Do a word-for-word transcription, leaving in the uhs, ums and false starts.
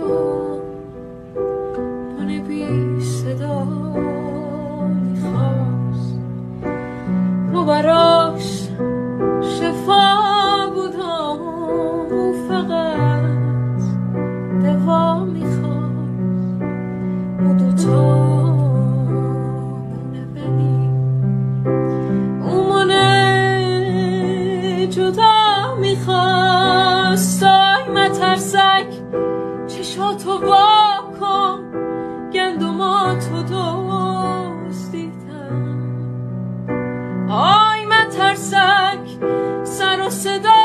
من بی صدا میخواست، رو براش شفا بودم، او فقط دوا میخواست. او دوتا جدا میخواست. آی مترسک چشاتو وا کن، گندماتو دزدیدم. آی مترسک سر و صدا